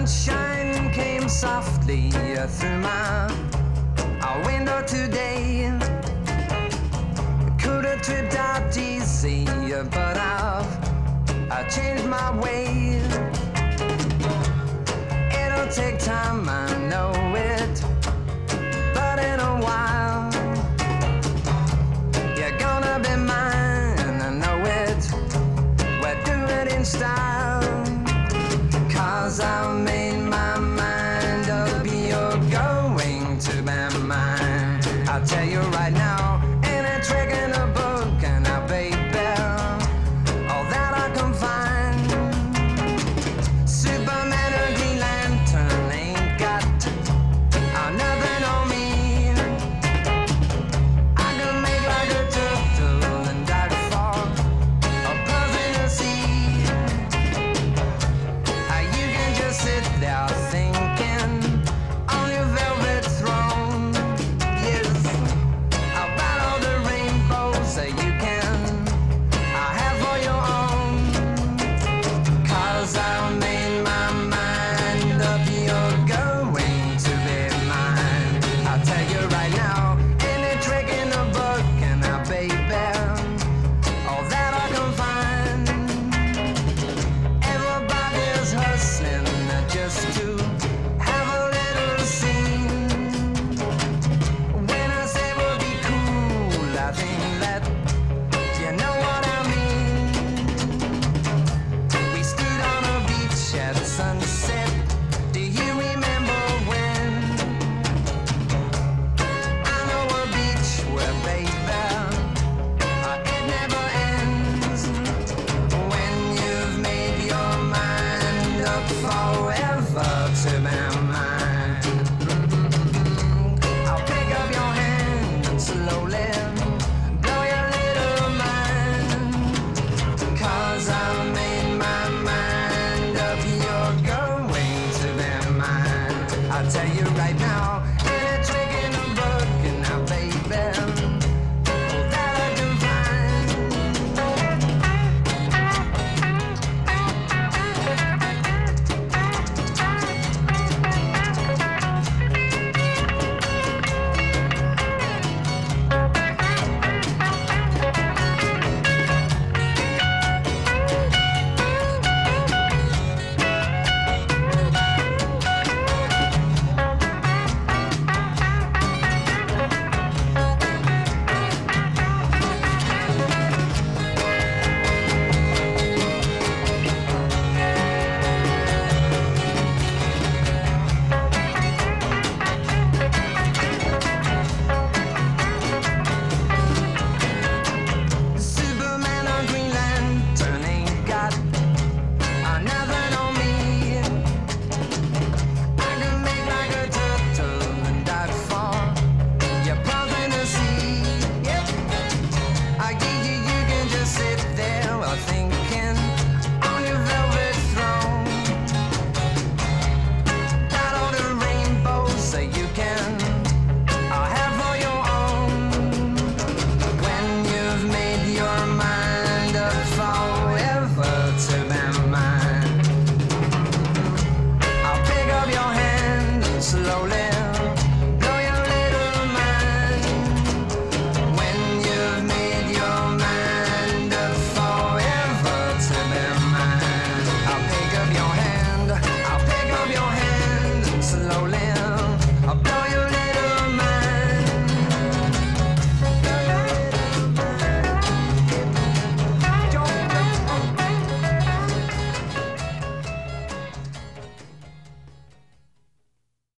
sunshine came softly through my window today. Could have tripped out easy, but I've changed my way. It'll take time, I know it, but in a while you're gonna be mine, I know it. We'll do it in style, 'cause I've made my mind up, you're going to be mine. I'll tell you right now, ain't a trick in a book, and I baby, all that I can find. Superman or Green Lantern ain't got nothing on me. I can make like a turtle and dive for a puff in the sea. You can just sit there thinking on your velvet throne. Yes, about all the rainbows that you can have for your own. 'Cause I've made my mind up, you're going to be mine. I'll tell you right now, ain't a trick in the book, and now baby, all that I can find. Everybody's hustling just to have a little scene. When I say we'll be cool, I think that you know what I mean. We stood on a beach at sunset. Do you remember when? I know a beach where, baby, it never ends. When you've made your mind up forever to be mine, I'll pick up your hand and slowly blow your little mind. 'Cause I've made my mind up, you're going to be mine. I'll tell you right now, ain't a trick in the book, and now baby, all that I can find. Superman or Green Lantern ain't got nothing on me. I can make like a turtle and dive for your paws in the sea. Yep, you can just sit there while thinking on your velvet throne. Got all the rainbows that you can have for your own. When you've made your mind up forever to be mine, I'll pick up your hand and slowly